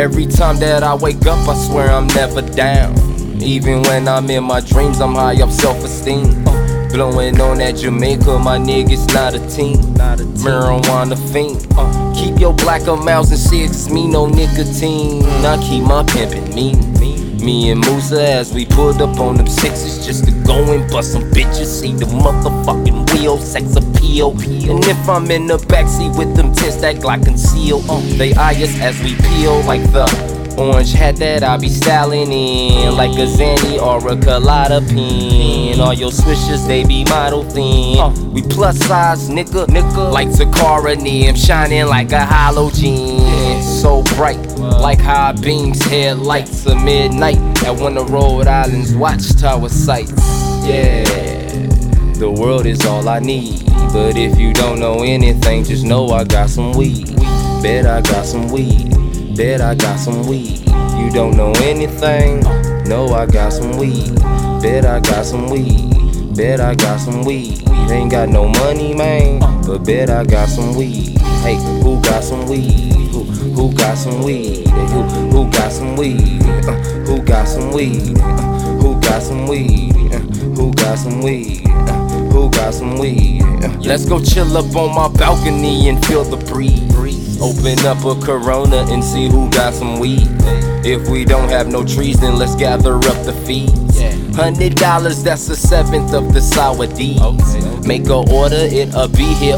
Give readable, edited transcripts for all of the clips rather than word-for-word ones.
Every time that I wake up, I swear I'm never down. Even when I'm in my dreams, I'm high up self-esteem. Blowing on that Jamaica, my niggas not a team. Marijuana fiend. Keep your black amounts and 6, me no nicotine. I keep my pimpin' mean. Me and Musa as we pulled up on them sixes just to go and bust some bitches. See the motherfucking wheel, sex appeal. And if I'm in the backseat with them tents that Glock conceal, they eye us as we peel like the orange hat that I be styling in, like a Zanny or a Colada pin. All your swishers, they be model thin. We plus size, nigga, like Takara Nim, shining like a halogen. So bright, like high beams, headlights of midnight at one of Rhode Island's watchtower sites. Yeah, the world is all I need. But if you don't know anything, just know I got some weed. Bet I got some weed. Bet I got some weed. You don't know anything? No, I got some weed. Bet I got some weed. Bet I got some weed. Ain't got no money, man, but bet I got some weed. Hey, who got some weed? Who got some weed? Who got some weed? Who got some weed? Who got some weed? Who got some weed? Who got some weed? Let's go chill up on my balcony and feel the breeze. Open up a Corona and see who got some weed. If we don't have no trees, then let's gather up the fees. $100, that's a seventh of the sour D. Make a order, it'll be here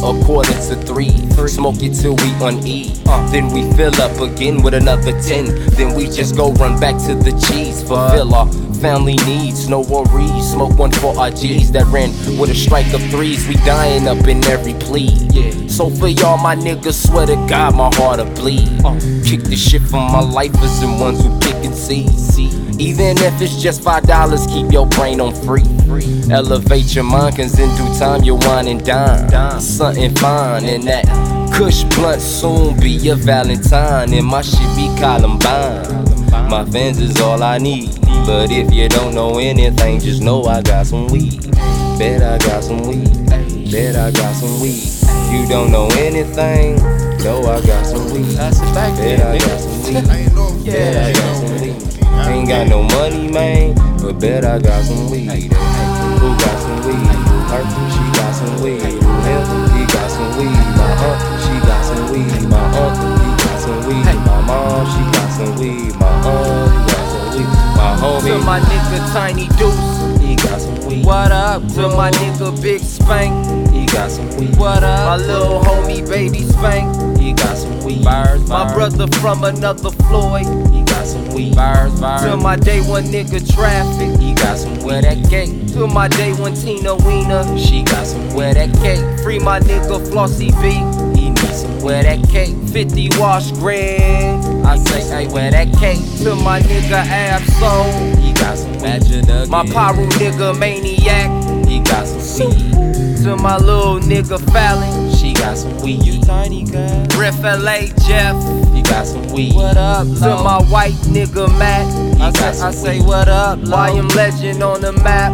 2:45. Smoke it till we on E. Then we fill up again with another 10. Then we just go run back to the cheese. Fulfill our family needs, no worries. Smoke one for our G's that ran with a strike of 3s. We dying up in every plea. So for y'all, my niggas, swear to God, my heart'll bleed. Kick the shit from my lifers and ones who pick and see. Even if it's just $5, keep your brain on free. Elevate your mind, cause in due time you'll wine and dine. Something fine, and that Kush blunt soon be your Valentine. And my shit be Columbine. My fans is all I need. But if you don't know anything, just know I got some weed. Bet I got some weed. Bet I got some weed. You don't know anything? No, I got some weed. Bet I got some weed. Bet I got some weed. Ain't got no money, man, but bet I got some weed. Who got some weed? Her, she got some weed. Him, he got some weed. My aunt, she got some weed. My uncle, he got some weed. My mom, she got some weed. My aunt, he got some weed. My homie, to my nigga Tiny Deuce, he got some weed. What up? To my nigga Big Spank, he got some weed. What up? My little homie Baby Spank, he got some weed. My brother from another Floyd, he got some weed. To my day one nigga Traffic, he got some weed. That cake. To my day one Tina Wiener, she got some weed. That cake. Free my nigga Flossy B, he needs some weed. That cake. 50 Wash Greg, I say, hey, wear that cake. To my nigga Absol, he got some weed. My Paru nigga Maniac, he got some weed. To my little nigga Fallon, she got some weed. You tiny girl. Riff LA Jeff, he got some weed. What up, to my white nigga Matt, I say what up, YM Legend on the map.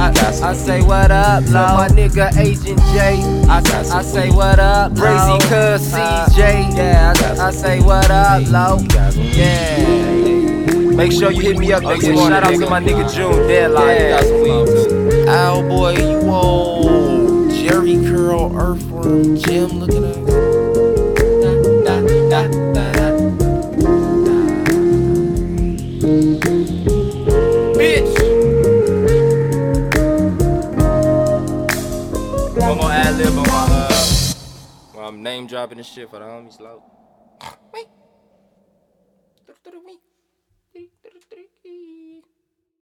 I say what up, to my nigga Agent J, I say what up, Brazy Cuz CJ, yeah, I say what up, low, yeah. Make sure you hit me up next week. Shout out to my nigga June Deadline, he got some weed too. Ow boy, you old Jerry Curl Earthworm Jim looking at. Bitch! One more ad lib on my I'm name dropping this shit for the homies, low.